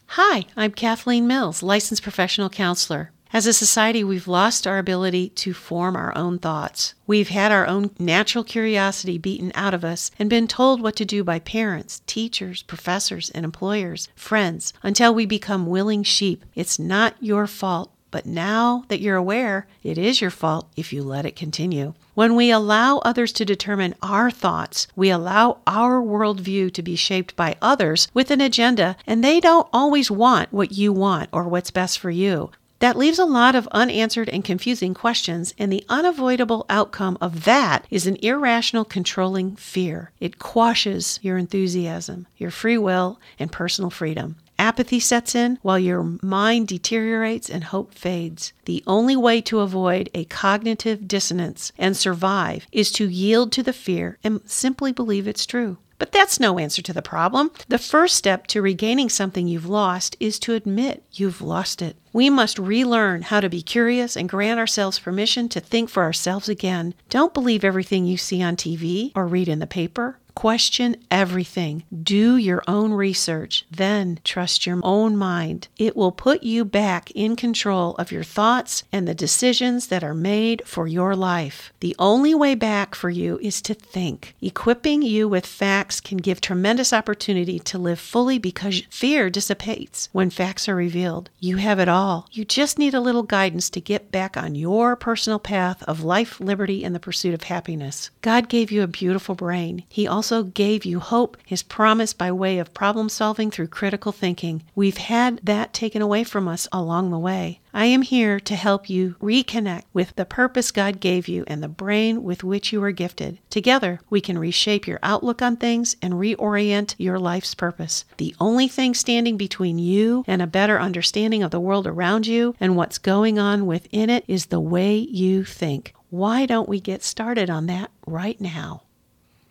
Hi, I'm Kathleen Mills, licensed professional counselor. As a society, we've lost our ability to form our own thoughts. We've had our own natural curiosity beaten out of us and been told what to do by parents, teachers, professors, and employers, friends, until we become willing sheep. It's not your fault, but now that you're aware, it is your fault if you let it continue. When we allow others to determine our thoughts, we allow our worldview to be shaped by others with an agenda, and they don't always want what you want or what's best for you. That leaves a lot of unanswered and confusing questions, and the unavoidable outcome of that is an irrational, controlling fear. It quashes your enthusiasm, your free will, and personal freedom. Apathy sets in while your mind deteriorates and hope fades. The only way to avoid a cognitive dissonance and survive is to yield to the fear and simply believe it's true. But that's no answer to the problem. The first step to regaining something you've lost is to admit you've lost it. We must relearn how to be curious and grant ourselves permission to think for ourselves again. Don't believe everything you see on TV or read in the paper. Question everything. Do your own research. Then trust your own mind. It will put you back in control of your thoughts and the decisions that are made for your life. The only way back for you is to think. Equipping you with facts can give tremendous opportunity to live fully because fear dissipates when facts are revealed. You have it all. You just need a little guidance to get back on your personal path of life, liberty, and the pursuit of happiness. God gave you a beautiful brain. He also gave you hope, His promise by way of problem solving through critical thinking. We've had that taken away from us along the way. I am here to help you reconnect with the purpose God gave you and the brain with which you were gifted. Together, we can reshape your outlook on things and reorient your life's purpose. The only thing standing between you and a better understanding of the world around you and what's going on within it is the way you think. Why don't we get started on that right now?